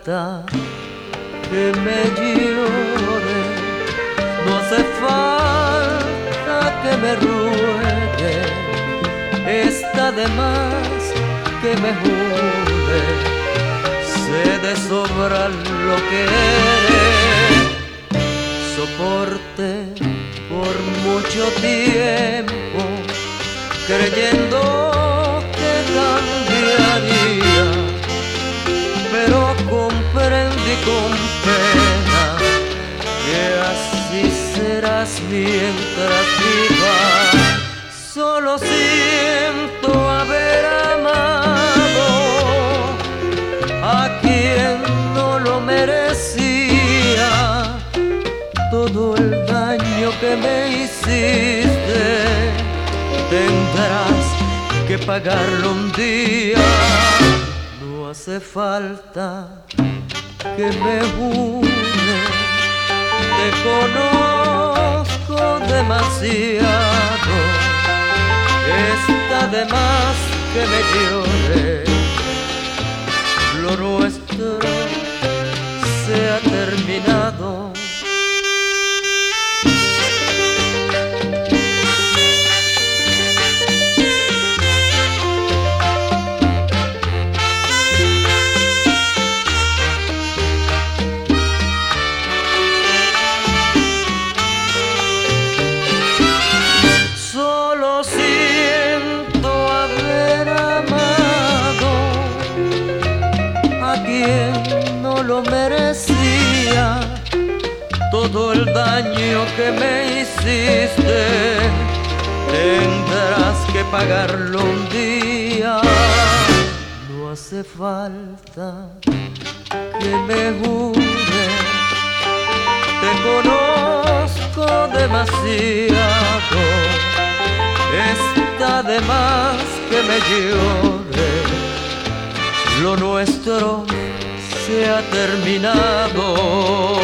falta que me llore, no hace falta que me ruegue, está de más que me jure, sé de sobra lo que eres. Soporte por mucho tiempo, creyendo que cambiaría, pero comprendí con pena que así serás mientras viva. Solo siento haber amado a quien no lo merecía. Todo el daño que me hiciste tendrás que pagarlo un día. No hace falta que me jure, te conozco demasiado. Está de más que me llore, lo nuestro se ha terminado. No lo merecía, todo el daño que me hiciste tendrás que pagarlo un día. No hace falta que me jure, te conozco demasiado, está de más que me llore, lo nuestro se ha terminado.